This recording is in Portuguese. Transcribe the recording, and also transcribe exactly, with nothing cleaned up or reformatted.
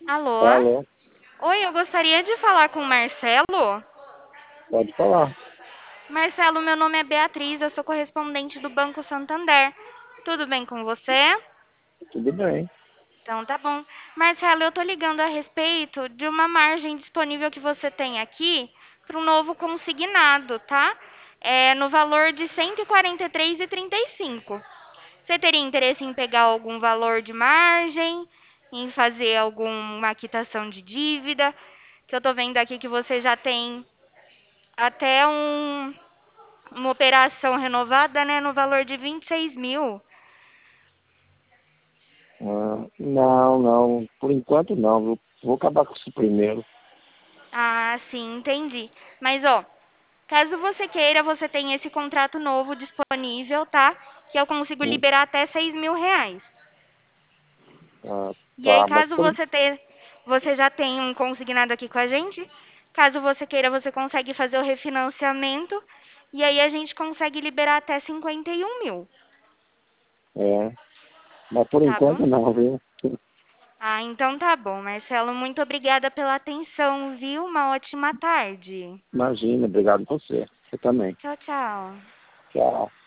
Alô? Alô, Oi, eu gostaria de falar com o Marcelo. pode falar. Marcelo, meu nome é Beatriz, eu sou correspondente do Banco Santander. Tudo bem com você? Tudo bem. Então tá bom. Marcelo, eu tô ligando a respeito de uma margem disponível que você tem aqui para um novo consignado, tá? É no valor de cento e quarenta e três e trinta e cinco. Você teria interesse em pegar algum valor de margem, em fazer alguma quitação de dívida? Que eu tô vendo aqui que você já tem até um, uma operação renovada, né, no valor de vinte e seis mil. Ah, não, não. Por enquanto não, viu? Vou acabar com isso primeiro. Ah, sim, entendi. Mas, ó, caso você queira, você tem esse contrato novo disponível, tá? Que eu consigo Hum, liberar até seis mil reais. Ah, E aí, tá, mas caso por, en- você ter, você já tem um consignado aqui com a gente, caso você queira, você consegue fazer o refinanciamento e aí a gente consegue liberar até cinquenta e um mil, é, mas por tá bom? enquanto não, viu? Ah, então tá bom, Marcelo. Muito obrigada pela atenção, viu? Uma ótima tarde. Imagina, obrigado você. Você também. Tchau, tchau. Tchau.